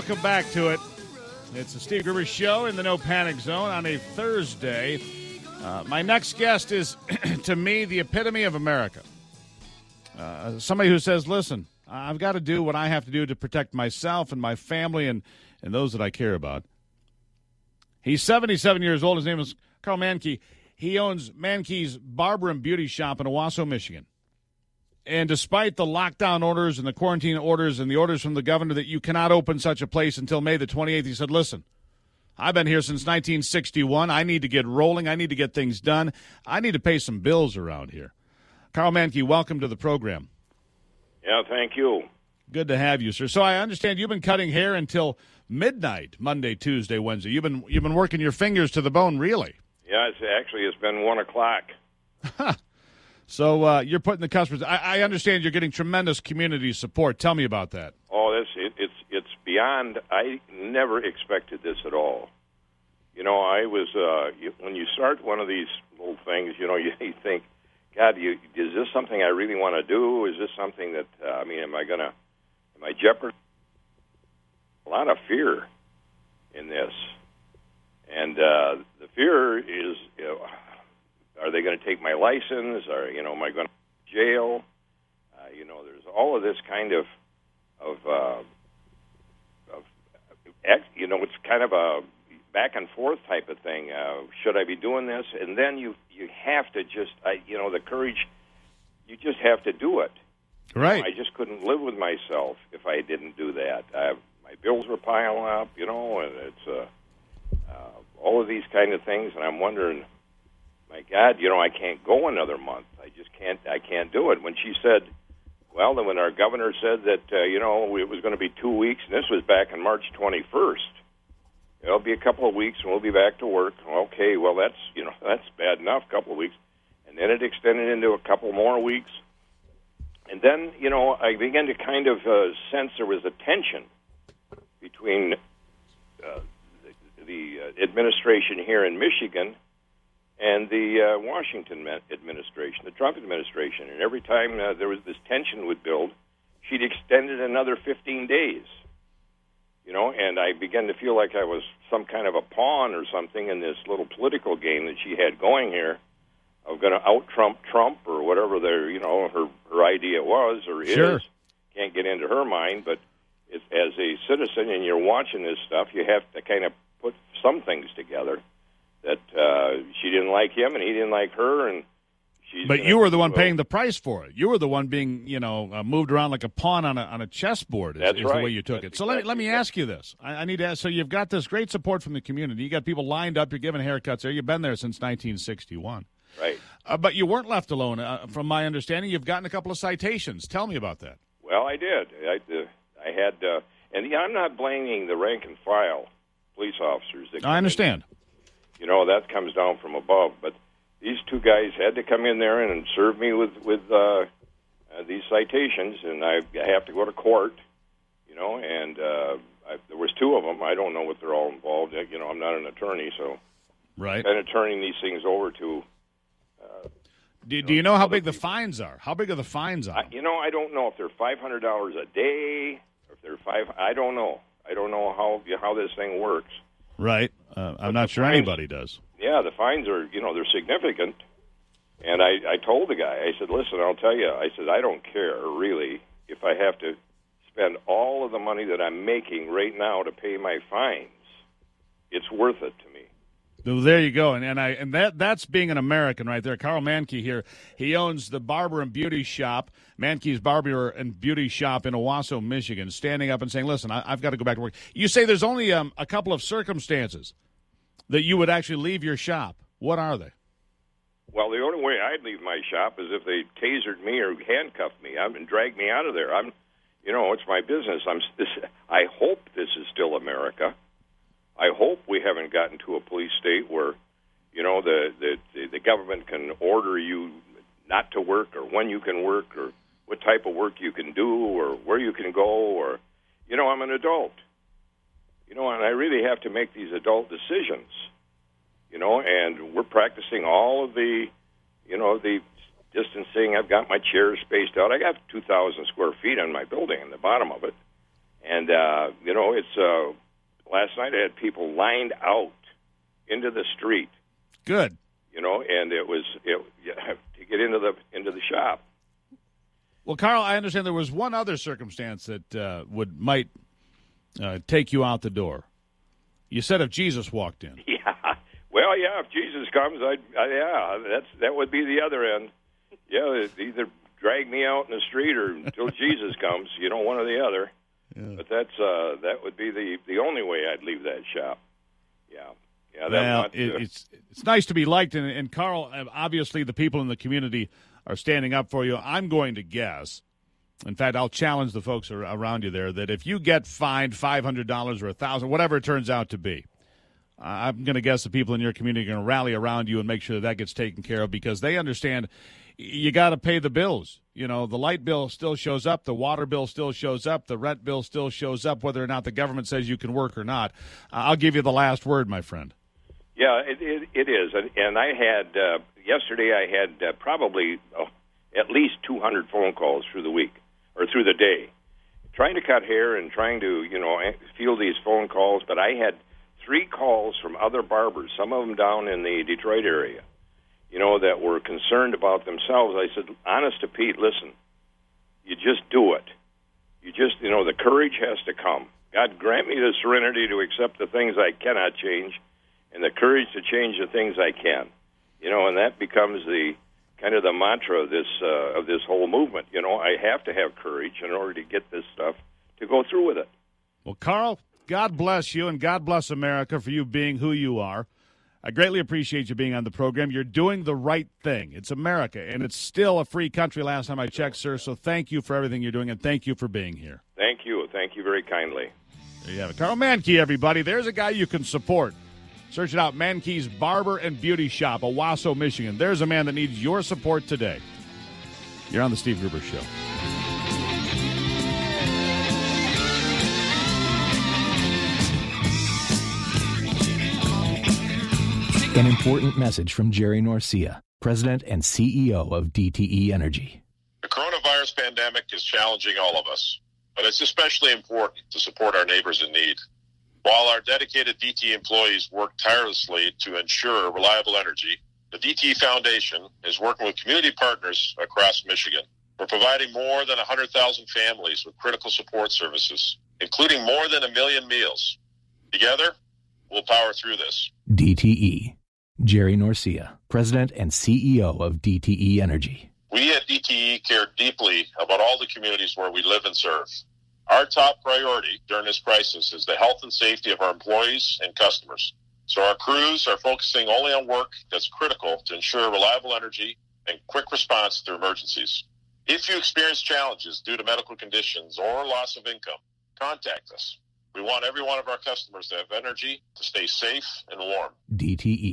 welcome back to it. It's the Steve Gruber Show in the No Panic Zone on a Thursday. My next guest is, to me, the epitome of America. Somebody who says, listen, I've got to do what I have to do to protect myself and my family and those that I care about. He's 77 years old. His name is Carl Manke. He owns Manke's Barber and Beauty Shop in Owasso, Michigan. And despite the lockdown orders and the quarantine orders and the orders from the governor that you cannot open such a place until May the 28th, he said, listen, I've been here since 1961. I need to get rolling. I need to get things done. I need to pay some bills around here. Carl Manke, welcome to the program. Yeah, thank you. Good to have you, sir. So I understand you've been cutting hair until midnight, Monday, Tuesday, Wednesday. You've been working your fingers to the bone, really. Yeah, it's been 1 o'clock. So you're putting the customers. I understand you're getting tremendous community support. Tell me about that. Oh, it's beyond. I never expected this at all. You know, I was when you start one of these little things, you know, you think, God, is this something I really want to do? Is this something that am I jeopardizing? A lot of fear in this, and the fear is. Are they going to take my license? Or, am I going to jail? There's all of this kind of it's kind of a back and forth type of thing. Should I be doing this? And then you have to just, the courage, you just have to do it. Right. I just couldn't live with myself if I didn't do that. My bills were piling up, and it's all of these kind of things, and I'm wondering, my God, I can't go another month. I can't do it. When she said, then when our governor said that, it was going to be 2 weeks, and this was back on March 21st, it'll be a couple of weeks and we'll be back to work. Okay, well, that's bad enough, a couple of weeks. And then it extended into a couple more weeks. And then, I began to kind of sense there was a tension between the administration here in Michigan and the Washington administration, the Trump administration. And every time there was this tension would build, she'd extend it another 15 days. And I began to feel like I was some kind of a pawn or something in this little political game that she had going here of going to out-Trump Trump or whatever her idea was or Sure. is. Can't get into her mind, but as a citizen and you're watching this stuff, you have to kind of put some things together. That she didn't like him and he didn't like her, and But you were the one paying the price for it. You were the one being, moved around like a pawn on a chessboard. That's is right. the way you took it. So let me ask you this. I need to ask. So you've got this great support from the community. You got people lined up. You're giving haircuts there. You've been there since 1961. Right. But you weren't left alone. From my understanding, you've gotten a couple of citations. Tell me about that. Well, I did. I had, and I'm not blaming the rank and file police officers. I understand. That comes down from above. But these two guys had to come in there and serve me with these citations, and I have to go to court, and there was two of them. I don't know what they're all involved. I'm not an attorney, so right. kind of turning these things over to. Do you know how big the fines are? How big are the fines on them? I don't know if they're $500 a day, or if they're I don't know. I don't know how this thing works. Right. I'm not sure anybody does. Yeah, the fines are, they're significant. And I told the guy, I said, listen, I'll tell you, I said, I don't care, really, if I have to spend all of the money that I'm making right now to pay my fines. It's worth it to me. Well, there you go, and that's being an American right there. Carl Manke here. He owns the Barber and Beauty Shop, Manke's Barber and Beauty Shop in Owasso, Michigan, standing up and saying, listen, I've got to go back to work. You say there's only a couple of circumstances that you would actually leave your shop. What are they? Well, the only way I'd leave my shop is if they tasered me or handcuffed me and dragged me out of there. It's my business. I hope this is still America. I hope we haven't gotten to a police state where, the government can order you not to work or when you can work or what type of work you can do or where you can go or, I'm an adult. And I really have to make these adult decisions, and we're practicing all of the, the distancing. I've got my chairs spaced out. I got 2,000 square feet on my building in the bottom of it. And, it's last night I had people lined out into the street. Good. And it was to get into the shop. Well, Carl, I understand there was one other circumstance that might take you out the door. You said if Jesus walked in. Yeah. Well, yeah. If Jesus comes, that would be the other end. Yeah, either drag me out in the street or until Jesus comes. One or the other. Yeah. But that would be the only way I'd leave that shop. Yeah. Yeah. Well, it's nice to be liked, and Carl, obviously the people in the community are standing up for you. I'm going to guess, in fact, I'll challenge the folks around you there, that if you get fined $500 or $1,000, whatever it turns out to be, I'm going to guess the people in your community are going to rally around you and make sure that gets taken care of, because they understand you got to pay the bills. The light bill still shows up, the water bill still shows up, the rent bill still shows up, whether or not the government says you can work or not. I'll give you the last word, my friend. Yeah, it is. And I had, yesterday I had probably at least 200 phone calls through the week, or through the day, trying to cut hair and trying to, field these phone calls. But I had 3 calls from other barbers, some of them down in the Detroit area, that were concerned about themselves. I said, honest to Pete, listen, you just do it. You just, the courage has to come. God grant me the serenity to accept the things I cannot change, and the courage to change the things I can. And that becomes the kind of the mantra of this whole movement. I have to have courage in order to get this stuff to go through with it. Well, Carl, God bless you, and God bless America for you being who you are. I greatly appreciate you being on the program. You're doing the right thing. It's America, and it's still a free country last time I checked, sir. So thank you for everything you're doing, and thank you for being here. Thank you. Thank you very kindly. There you have it. Carl Mankey, everybody. There's a guy you can support. Search it out, Mankey's Barber and Beauty Shop, Owasso, Michigan. There's a man that needs your support today. You're on the Steve Gruber Show. An important message from Jerry Norcia, President and CEO of DTE Energy. The coronavirus pandemic is challenging all of us, but it's especially important to support our neighbors in need. While our dedicated DTE employees work tirelessly to ensure reliable energy, the DTE Foundation is working with community partners across Michigan. We're providing more than 100,000 families with critical support services, including more than 1 million meals. Together, we'll power through this. DTE. Jerry Norcia, President and CEO of DTE Energy. We at DTE care deeply about all the communities where we live and serve. Our top priority during this crisis is the health and safety of our employees and customers. So our crews are focusing only on work that's critical to ensure reliable energy and quick response to emergencies. If you experience challenges due to medical conditions or loss of income, contact us. We want every one of our customers to have energy to stay safe and warm. DTE.